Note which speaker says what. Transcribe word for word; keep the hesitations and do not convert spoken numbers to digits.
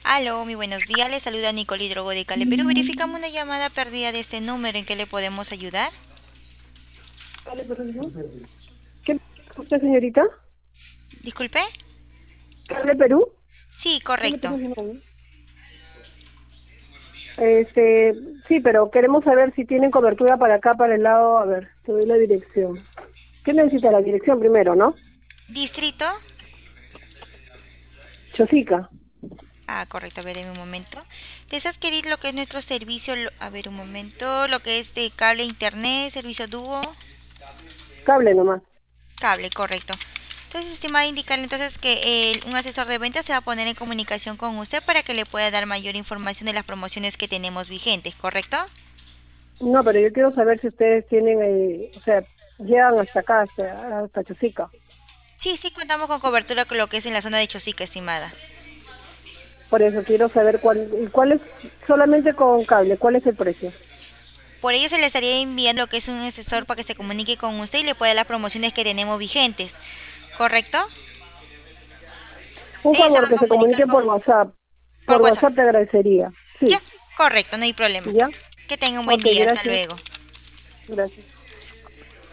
Speaker 1: Aló, muy buenos días. Le saluda Nicole Hidrogo de Cale, Perú. Verificamos una llamada perdida de este número. ¿En qué le podemos ayudar?
Speaker 2: Vale, perfecto. ¿Qué usted, señorita?
Speaker 1: Disculpe.
Speaker 2: ¿Cable Perú?
Speaker 1: Sí,
Speaker 2: ¿Qué le
Speaker 1: correcto.
Speaker 2: pasa a su nombre? Este, sí, pero queremos saber si tienen cobertura para acá, para el lado. A ver, te doy la dirección. ¿Qué necesita? La dirección primero, ¿no?
Speaker 1: ¿Distrito?
Speaker 2: Chosica.
Speaker 1: Ah, correcto. A ver, en un momento. ¿Deseas adquirir lo que es nuestro servicio? Lo- A ver, un momento. Lo que es de cable internet, servicio dúo.
Speaker 2: Cable nomás.
Speaker 1: Cable, correcto. Entonces, estimada, indicarle entonces que el- un asesor de ventas se va a poner en comunicación con usted para que le pueda dar mayor información de las promociones que tenemos vigentes, ¿correcto?
Speaker 2: No, pero yo quiero saber si ustedes tienen, eh, o sea, llegan hasta acá, hasta, hasta Chosica.
Speaker 1: Sí, sí, contamos con cobertura con lo que es en la zona de Chosica, estimada.
Speaker 2: Por eso quiero saber cuál, y cuál es, solamente con cable, ¿cuál es el precio?
Speaker 1: Por ello se le estaría enviando lo que es un asesor para que se comunique con usted y le pueda dar las promociones que tenemos vigentes, ¿correcto?
Speaker 2: Un
Speaker 1: Ellos se
Speaker 2: favor,
Speaker 1: van
Speaker 2: que
Speaker 1: a
Speaker 2: se
Speaker 1: comunicar
Speaker 2: comunique
Speaker 1: con
Speaker 2: por WhatsApp.
Speaker 1: por
Speaker 2: Por
Speaker 1: WhatsApp.
Speaker 2: WhatsApp te agradecería.
Speaker 1: Ya,
Speaker 2: Sí,
Speaker 1: correcto, no hay problema.
Speaker 2: ¿ya?
Speaker 1: Que tenga un buen
Speaker 2: Ok,
Speaker 1: día, hasta
Speaker 2: gracias.
Speaker 1: luego.
Speaker 2: Gracias.